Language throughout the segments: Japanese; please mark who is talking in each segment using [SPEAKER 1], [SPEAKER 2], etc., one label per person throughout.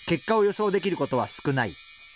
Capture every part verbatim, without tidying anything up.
[SPEAKER 1] 結果を予想できることは少ない。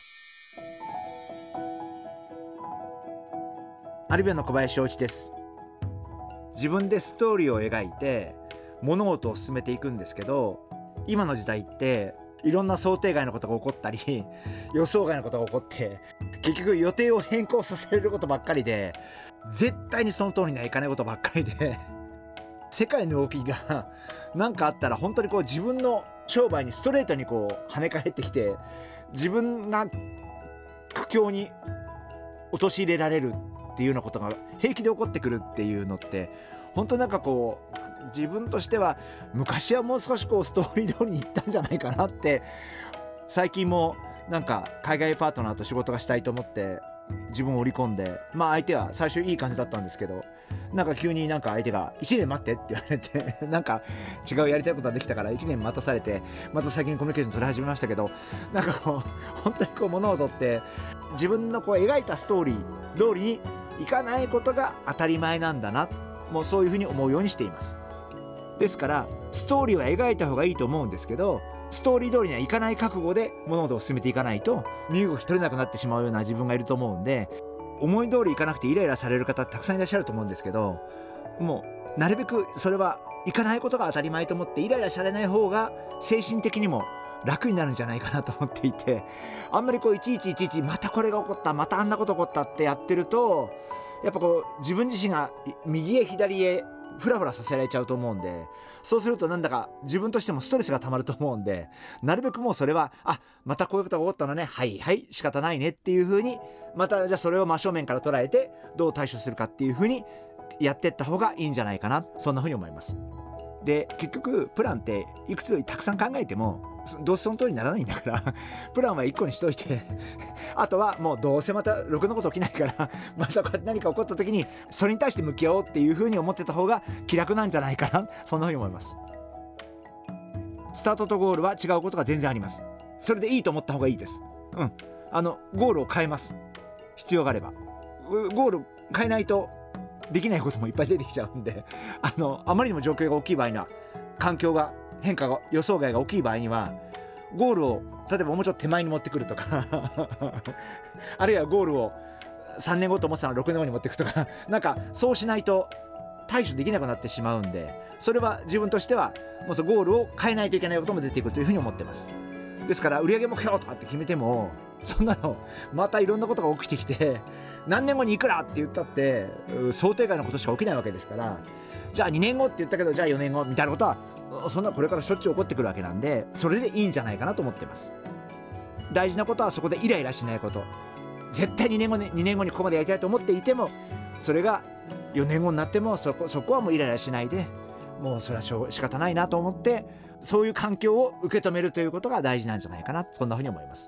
[SPEAKER 1] アルビオンの小林翔一です。自分でストーリーを描いて物事を進めていくんですけど、今の時代っていろんな想定外のことが起こったり予想外のことが起こって結局予定を変更させることばっかりで、絶対にその通りにはいかないことばっかりで世界の動きが何かあったら本当にこう自分の商売にストレートにこう跳ね返ってきて、自分が苦境に陥れられるっていうようなことが平気で起こってくるっていうのって、本当なんかこう自分としては昔はもう少しこうストーリー通りにいったんじゃないかなって、最近もなんか海外パートナーと仕事がしたいと思って自分を織り込んで、まあ相手は最初いい感じだったんですけど、なんか急になんか相手がいちねん待ってって言われてなんか違うやりたいことができたからいちねん待たされて、また最近コミュニケーション取り始めましたけど、なんかこう本当にこう物事って自分のこう描いたストーリー通りにいかないことが当たり前なんだな、もうそういうふうに思うようにしています。ですからストーリーは描いた方がいいと思うんですけど、ストーリー通りにはいかない覚悟で物事を進めていかないと身動き取れなくなってしまうような自分がいると思うんで、思い通りいかなくてイライラされる方たくさんいらっしゃると思うんですけど、もうなるべくそれはいかないことが当たり前と思ってイライラされない方が精神的にも楽になるんじゃないかなと思っていて、あんまりこういちいちいちいちまたこれが起こったまたあんなこと起こったってやってると、やっぱこう自分自身が右へ左へフラフラさせられちゃうと思うんで、そうするとなんだか自分としてもストレスがたまると思うんで、なるべくもうそれはあまたこういうことが起こったのね、はいはい仕方ないねっていう風に、またじゃあそれを真正面から捉えてどう対処するかっていう風にやっていった方がいいんじゃないかな、そんな風に思います。で結局プランっていくつたくさん考えてもどうせその通りにならないんだからプランはいっこにしといてあとはもうどうせまたろくなこと起きないからまた何か起こった時にそれに対して向き合おうっていう風に思ってた方が気楽なんじゃないかな、そんな風に思います。スタートとゴールは違うことが全然あります。それでいいと思った方がいいです。うんあのゴールを変えます、必要があれば。ゴール変えないとできないこともいっぱい出てきちゃうんで、あのあまりにも状況が大きい場合には、環境が変化が予想外が大きい場合にはゴールを例えばもうちょっと手前に持ってくるとかあるいはゴールをさんねんごと思ってたのろくねんごに持っていくとかなんかそうしないと対処できなくなってしまうんで、それは自分としてはもうそのゴールを変えないといけないことも出てくるというふうに思ってます。ですから売上目標とかって決めても、そんなのまたいろんなことが起きてきて何年後にいくらって言ったって想定外のことしか起きないわけですから、じゃあにねんごって言ったけどじゃあよねんごみたいなことはそんなこれからしょっちゅう起こってくるわけなんで、それでいいんじゃないかなと思ってます。大事なことはそこでイライラしないこと。絶対にねんごににねんごにここまでやりたいと思っていても、それがよねんごになってもそこ、そこはもうイライラしないで、もうそれはしょう仕方ないなと思って、そういう環境を受け止めるということが大事なんじゃないかな、そんなふうに思います。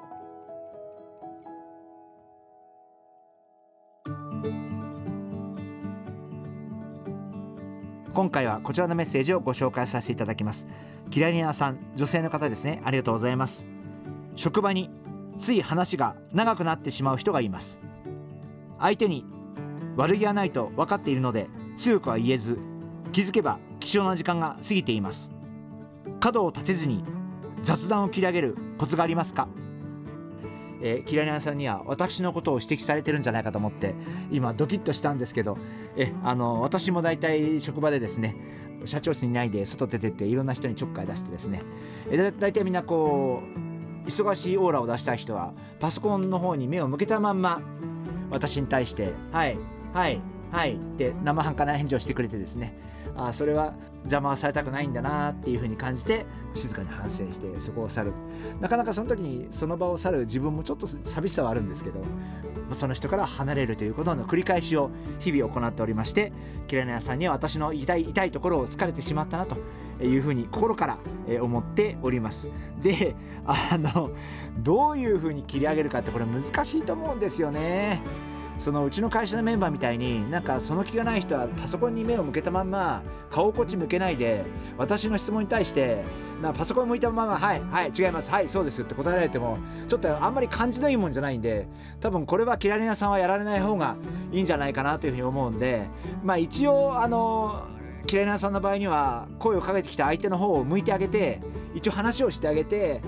[SPEAKER 1] 今回はこちらのメッセージをご紹介させていただきます。キラリナさん、女性の方ですね。ありがとうございます。職場につい話が長くなってしまう人がいます。相手に悪気はないと分かっているので強くは言えず、気づけば貴重な時間が過ぎています。角を立てずに雑談を切り上げるコツがありますか？えー、キラリナさんには私のことを指摘されてるんじゃないかと思って今ドキッとしたんですけど、えあの私も大体職場でですね、社長室にいないで外出てっていろんな人にちょっかい出してですね、えだ大体みんなこう忙しいオーラを出したい人はパソコンの方に目を向けたまんま私に対してはいはいはいって生半可な返事をしてくれてですね、あそれは邪魔はされたくないんだなっていう風に感じて静かに反省してそこを去る。なかなかその時にその場を去る自分もちょっと寂しさはあるんですけど、その人から離れるということの繰り返しを日々行っておりまして、キラリナさんには私の痛い痛いところを疲れてしまったなという風に心から思っております。で、あのどういう風に切り上げるかってこれ難しいと思うんですよね。そのうちの会社のメンバーみたいになんかその気がない人はパソコンに目を向けたまんま顔をこっち向けないで私の質問に対してなパソコン向いたままはいはい違いますはいそうですって答えられてもちょっとあんまり感じのいいもんじゃないんで、多分これはキラリナさんはやられない方がいいんじゃないかなというふうに思うんで、まあ一応あのキラリナさんの場合には声をかけてきた相手の方を向いてあげて一応話をしてあげて、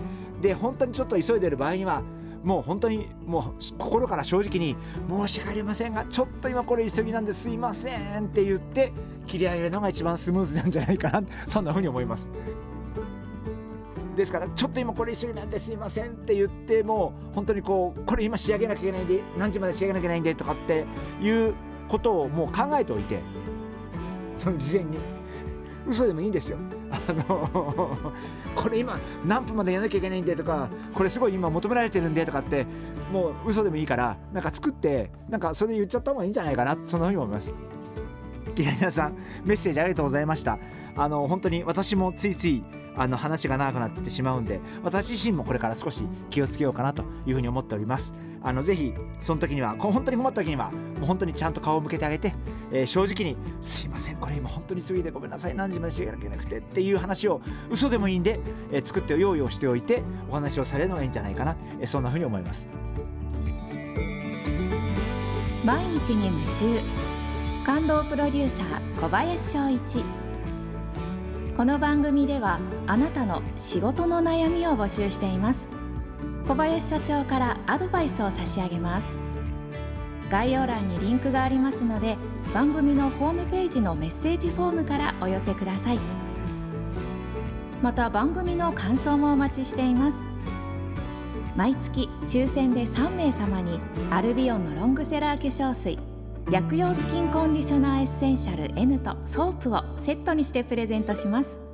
[SPEAKER 1] で本当にちょっと急いでる場合にはもう本当にもう心から正直に申し訳ありませんがちょっと今これ急ぎなんですいませんって言って切り上げるのが一番スムーズなんじゃないかな、そんな風に思います。ですからちょっと今これ急ぎなんですいませんって言っても本当にこうこれ今仕上げなきゃいけないんで何時まで仕上げなきゃいけないんでとかっていうことをもう考えておいて、その事前に嘘でもいいんですよ。あのこれ今何分までやらなきゃいけないんでとかこれすごい今求められてるんでとかってもう嘘でもいいからなんか作ってなんかそれで言っちゃった方がいいんじゃないかな、そんなふうに思います。皆さんメッセージありがとうございました。あの本当に私もついついあの話が長くなってしまうんで私自身もこれから少し気をつけようかなというふうに思っております。あのぜひその時には本当に困った時にはもう本当にちゃんと顔を向けてあげて、えー、正直にすいませんこれ今本当に過ぎてごめんなさい何時まで仕上げなきゃいけなくてっていう話を嘘でもいいんで、えー、作って用意をしておいてお話をされるのがいいんじゃないかな、えー、そんなふうに思います。
[SPEAKER 2] 毎日に夢中感動プロデューサー小林翔一。この番組ではあなたの仕事の悩みを募集しています。小林社長からアドバイスを差し上げます。概要欄にリンクがありますので番組のホームページのメッセージフォームからお寄せください。また番組の感想もお待ちしています。毎月抽選でさんめい様にアルビオンのロングセラー化粧水薬用スキンコンディショナーエッセンシャル N とソープをセットにしてプレゼントします。